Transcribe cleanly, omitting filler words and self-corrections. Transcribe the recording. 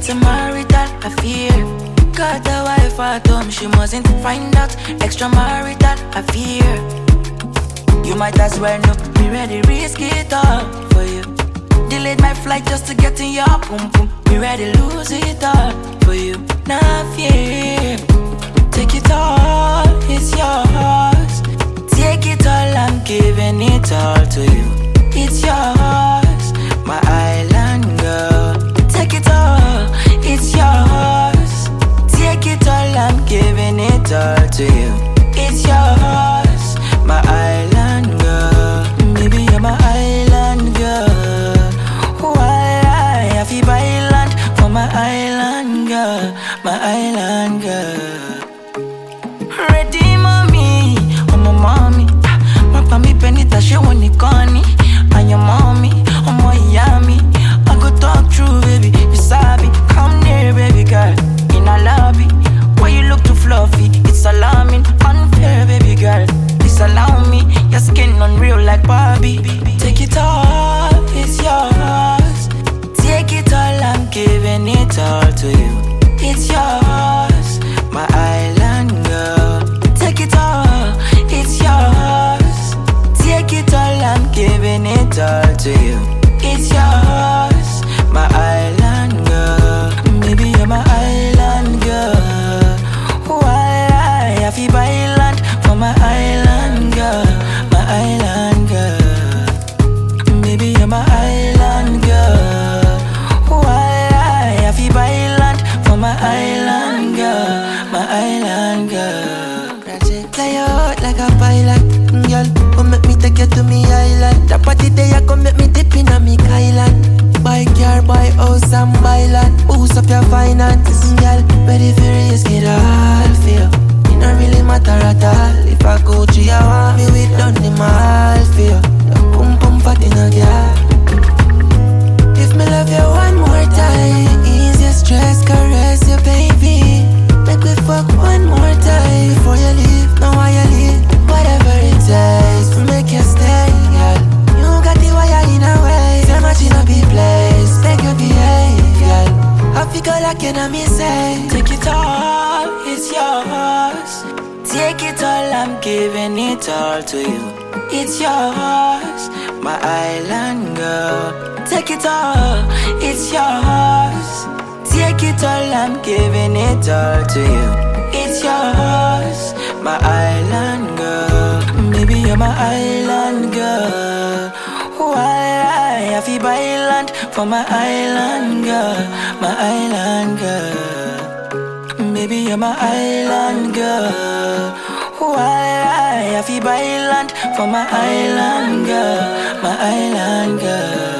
it's a marital affair. Got a wife at home, she mustn't find out. Extramarital affair. You might as well know, be ready, risk it all for you. Delayed my flight just to get in your pum pum. Be ready, lose it all for you. Nah fear, take it all, it's yours. Take it all, I'm giving it all to you. It's yours, my island girl. Take it all, it's yours. Take it all, I'm giving it all to you. It's yours, my island girl. Maybe you're my island girl. Why I have to buy land for my island girl, my island girl. Ready, mommy, I'm my mommy. My me penita, she want it corny. And your mommy, I'm my yummy. I go talk through, baby, you sabi. Come near, baby girl, in a lobby. Why you look too fluffy? It's alarming, unfair, baby girl. Disallow me, your skin unreal like Barbie. Take it all, it's yours. Take it all, I'm giving it all to you. It's yours, my island girl. Take it all, it's yours. Take it all, I'm giving it all to you. It's yours, my island girl. Maybe you're my island girl. Why I have to buy land for my island girl, my island girl. Maybe you're my island girl. Why I have to buy land for my island girl, my island girl. That's it. Fly out like a pilot, girl. Come make me take you to me island. That party day I come make me dip in a me island. Buy car, buy house and buy land. Boost up your finances, girl. Ready for risk it all for you. It don't really matter at all. If I go to you, want me with done the mall for you. Pum pum fat in a girl. If me love you one more time, ease your stress, caress your baby. Make we fuck one more time before you leave. Now why you leave? Whatever it takes to make you stay, girl. You got the wire in a way. So much in a big place. Make you behave, girl. I figure like you know me say. Take it all, it's yours. Take it all, I'm giving it all to you. It's yours, my island girl. Take it all, it's yours. Take it all, I'm giving it all to you. It's yours, my island girl. Maybe you're my island girl. Why I have to buy land for my island girl, my island girl. Maybe you're my island girl. Why I have to buy land for my island girl, my island girl.